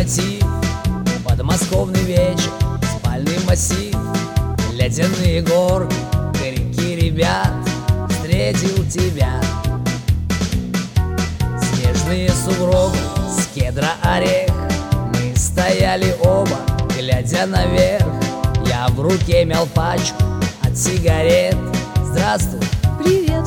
мотив, подмосковный вечер, спальный массив, ледяные горы, крики ребят, встретил тебя. Снежные сугробы, с кедра орех, мы стояли оба, глядя наверх. Я в руке мял пачку от сигарет. Здравствуй. Привет.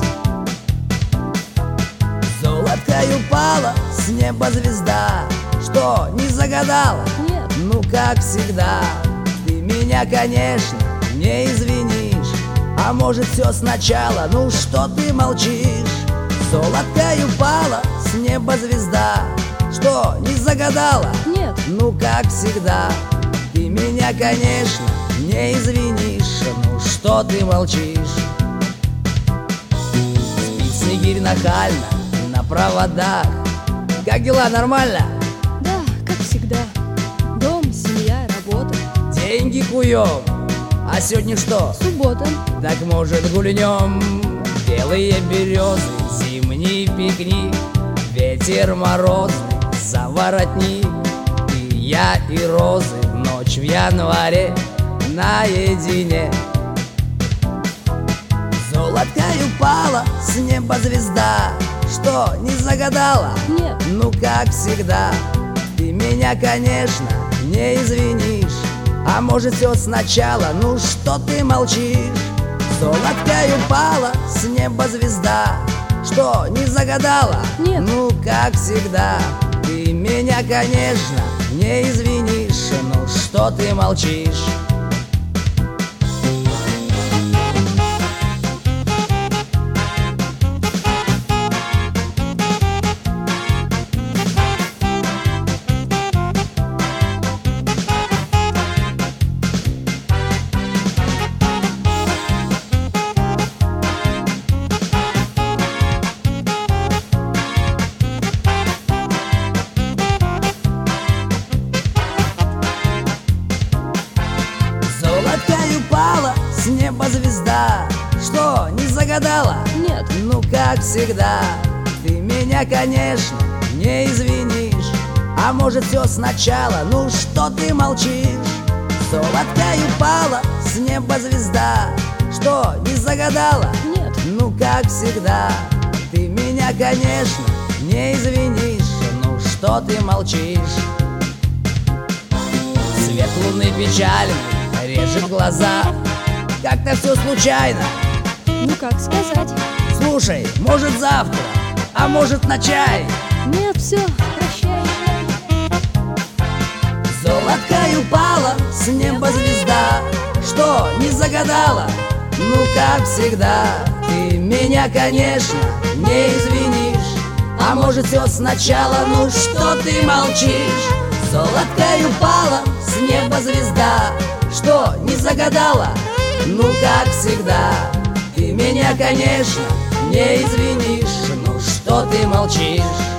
Золоткой упала с неба звезда. Что, не загадала? Нет. Ну, как всегда, ты меня, конечно, не извинишь. А может, все сначала? Ну, что ты молчишь? Золоткой упала с неба звезда. Что, не загадала? Нет. Ну, как всегда, ты меня, конечно, не извинишь. Ну, что ты молчишь? Спит снегирь нахально на проводах. Как дела, нормально? Да, как всегда. Дом, семья, работа. Деньги куем. А сегодня что? Суббота. Так может гульнем? Белые березы, зимний пикник, ветер морозный, за воротник. И я, и розы, ночь в январе наедине. Золоткой упала с неба звезда. Что, не загадала? Нет. Ну, как всегда, ты меня, конечно, не извинишь. А может, все сначала? Ну, что ты молчишь? Золоткой упала с неба звезда. Что, не загадала? Нет. Ну, как всегда, ты меня, конечно, не извинишь. Ну, что ты молчишь? Золоткой упала с неба звезда. Что, не загадала? Нет. Ну, как всегда, ты меня, конечно, не извинишь. А может, все сначала? Ну, что ты молчишь? Золоткой упала с неба звезда. Что, не загадала? Нет. Ну, как всегда, ты меня, конечно, не извинишь. Ну, что ты молчишь? Свет луны печальный режет глаза. Как-то все случайно. Ну как сказать? Слушай, может завтра, а может на чай. Нет, все, прощай. Золоткой упала с неба звезда. Что, не загадала? Ну, как всегда, ты меня, конечно, не извинишь. А может, все сначала? Ну, что ты молчишь? Золоткой упала с неба звезда. Что, не загадала? Ну, как всегда, ты меня, конечно, не извинишь. Ну, что ты молчишь?